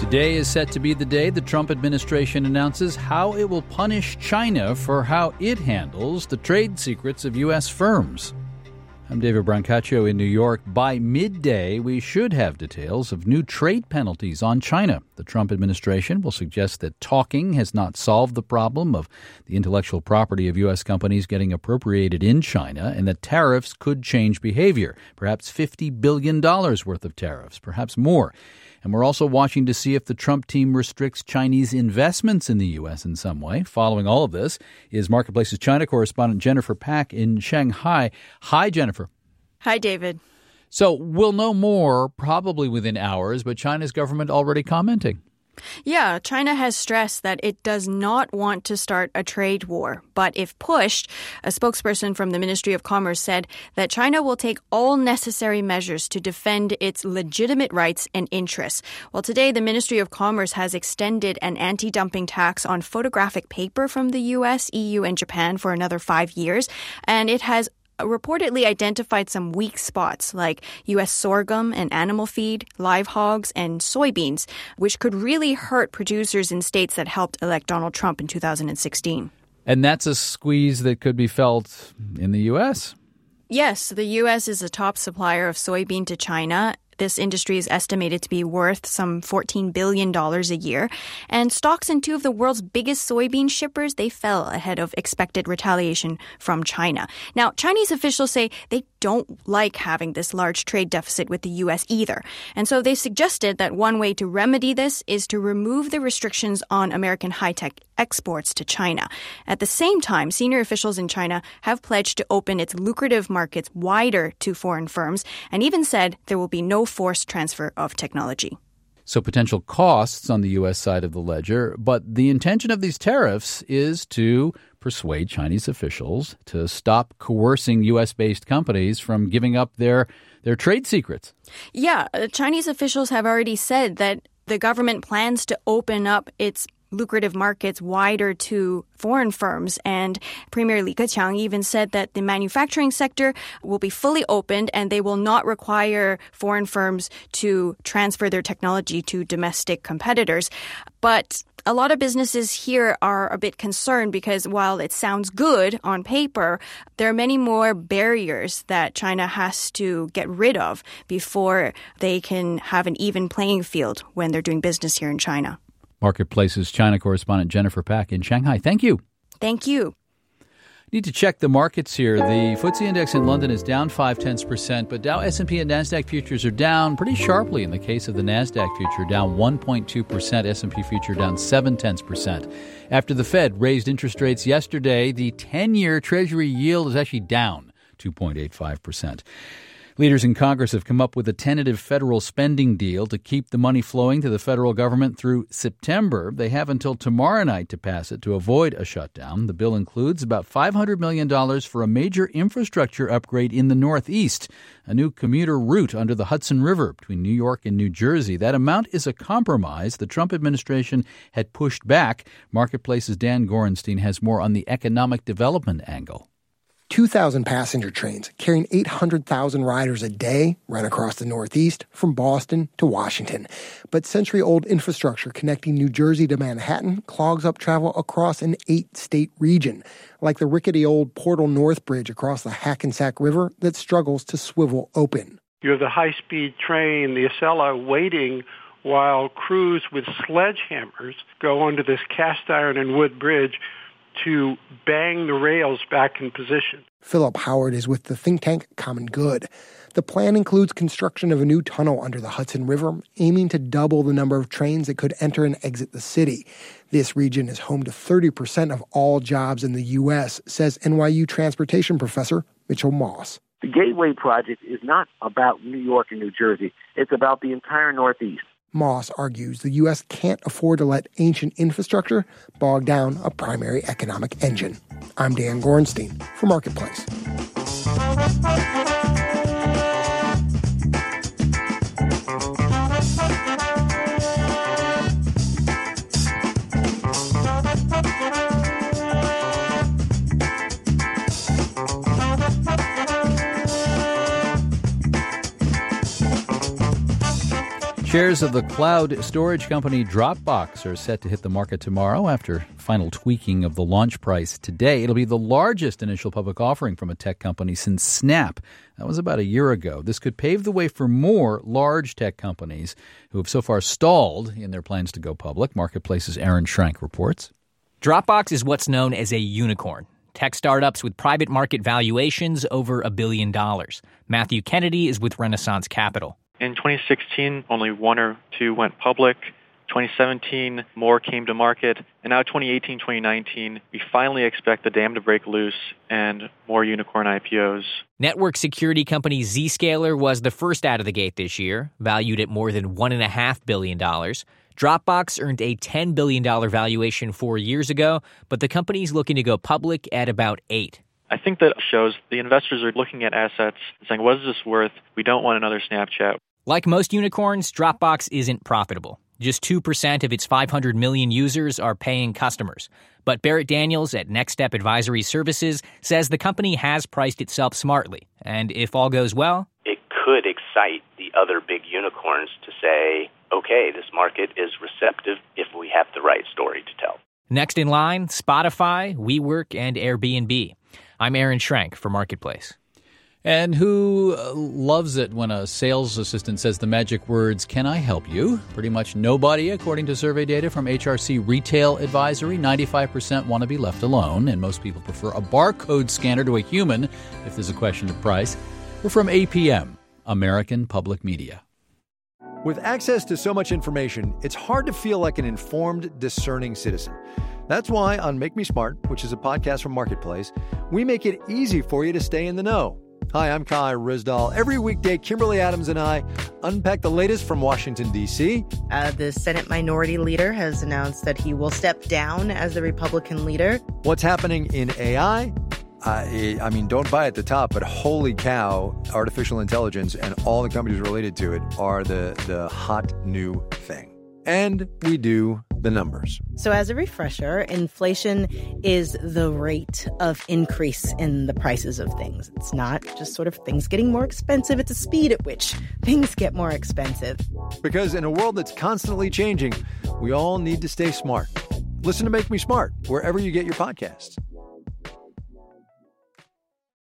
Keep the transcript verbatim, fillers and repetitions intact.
Today is set to be the day the Trump administration announces how it will punish China for how it handles the trade secrets of U S firms. I'm David Brancaccio in New York. By midday, we should have details of new trade penalties on China. The Trump administration will suggest that talking has not solved the problem of the intellectual property of U S companies getting appropriated in China, and that tariffs could change behavior, perhaps fifty billion dollars worth of tariffs, perhaps more. And we're also watching to see if the Trump team restricts Chinese investments in the U S in some way. Following all of this is Marketplace's China correspondent Jennifer Pak in Shanghai. Hi, Jennifer. Hi, David. So we'll know more probably within hours, but China's government already commenting. Yeah, China has stressed that it does not want to start a trade war. But if pushed, a spokesperson from the Ministry of Commerce said that China will take all necessary measures to defend its legitimate rights and interests. Well, today, the Ministry of Commerce has extended an anti-dumping tax on photographic paper from the U S, E U, and Japan for another five years. And it has reportedly identified some weak spots like U S sorghum and animal feed, live hogs, and soybeans, which could really hurt producers in states that helped elect Donald Trump in two thousand sixteen. And that's a squeeze that could be felt in the U S? Yes, the U S is a top supplier of soybean to China. This industry is estimated to be worth some fourteen billion dollars a year. And stocks in two of the world's biggest soybean shippers, they fell ahead of expected retaliation from China. Now, Chinese officials say they don't like having this large trade deficit with the U S either. And so they suggested that one way to remedy this is to remove the restrictions on American high-tech exports to China. At the same time, senior officials in China have pledged to open its lucrative markets wider to foreign firms and even said there will be no forced transfer of technology. So potential costs on the U S side of the ledger, but the intention of these tariffs is to persuade Chinese officials to stop coercing U S-based companies from giving up their, their trade secrets. Yeah, Chinese officials have already said that the government plans to open up its lucrative markets wider to foreign firms. And Premier Li Keqiang even said that the manufacturing sector will be fully opened and they will not require foreign firms to transfer their technology to domestic competitors. But a lot of businesses here are a bit concerned because while it sounds good on paper, there are many more barriers that China has to get rid of before they can have an even playing field when they're doing business here in China. Marketplace's China correspondent Jennifer Pak in Shanghai. Thank you. Thank you. Need to check the markets here. The F T S E index in London is down five tenths percent, but Dow, S and P, and NASDAQ futures are down pretty sharply. In the case of the NASDAQ future, down one point two percent, S and P future down seven tenths percent. After the Fed raised interest rates yesterday, the ten-year Treasury yield is actually down two point eight five percent. Leaders in Congress have come up with a tentative federal spending deal to keep the money flowing to the federal government through September. They have until tomorrow night to pass it to avoid a shutdown. The bill includes about five hundred million dollars for a major infrastructure upgrade in the Northeast, a new commuter route under the Hudson River between New York and New Jersey. That amount is a compromise the Trump administration had pushed back. Marketplace's Dan Gorenstein has more on the economic development angle. two thousand passenger trains carrying eight hundred thousand riders a day run across the Northeast from Boston to Washington. But century-old infrastructure connecting New Jersey to Manhattan clogs up travel across an eight-state region, like the rickety old Portal North Bridge across the Hackensack River that struggles to swivel open. You have the high-speed train, the Acela, waiting while crews with sledgehammers go under this cast-iron and wood bridge to bang the rails back in position. Philip Howard is with the think tank Common Good. The plan includes construction of a new tunnel under the Hudson River, aiming to double the number of trains that could enter and exit the city. This region is home to thirty percent of all jobs in the U S, says N Y U transportation professor Mitchell Moss. The Gateway Project is not about New York and New Jersey. It's about the entire Northeast. Moss argues the U S can't afford to let ancient infrastructure bog down a primary economic engine. I'm Dan Gorenstein for Marketplace. Shares of the cloud storage company Dropbox are set to hit the market tomorrow after final tweaking of the launch price today. It'll be the largest initial public offering from a tech company since Snap. That was about a year ago. This could pave the way for more large tech companies who have so far stalled in their plans to go public. Marketplace's Aaron Schrank reports. Dropbox is what's known as a unicorn. Tech startups with private market valuations over a billion dollars. Matthew Kennedy is with Renaissance Capital. In twenty sixteen, only one or two went public. twenty seventeen, more came to market. And now twenty eighteen, twenty nineteen, we finally expect the dam to break loose and more unicorn I P Os. Network security company Zscaler was the first out of the gate this year, valued at more than one point five billion dollars. Dropbox earned a ten billion dollars valuation four years ago, but the company's looking to go public at about eight. I think that shows the investors are looking at assets and saying, what is this worth? We don't want another Snapchat. Like most unicorns, Dropbox isn't profitable. Just two percent of its five hundred million users are paying customers. But Barrett Daniels at Next Step Advisory Services says the company has priced itself smartly. And if all goes well, it could excite the other big unicorns to say, okay, this market is receptive if we have the right story to tell. Next in line, Spotify, WeWork, and Airbnb. I'm Aaron Schrank for Marketplace. And who loves it when a sales assistant says the magic words, "Can I help you?" Pretty much nobody, according to survey data from H R C Retail Advisory. ninety-five percent want to be left alone, and most people prefer a barcode scanner to a human if there's a question of price. We're from A P M, American Public Media. With access to so much information, it's hard to feel like an informed, discerning citizen. That's why on Make Me Smart, which is a podcast from Marketplace, we make it easy for you to stay in the know. Hi, I'm Kai Rizdal. Every weekday, Kimberly Adams and I unpack the latest from Washington, D C. Uh, the Senate Minority Leader has announced that he will step down as the Republican leader. What's happening in A I? I, I mean, don't buy at the top, but holy cow, artificial intelligence and all the companies related to it are the, the hot new thing. And we do the numbers. So as a refresher, inflation is the rate of increase in the prices of things. It's not just sort of things getting more expensive. It's a speed at which things get more expensive. Because in a world that's constantly changing, we all need to stay smart. Listen to Make Me Smart wherever you get your podcasts.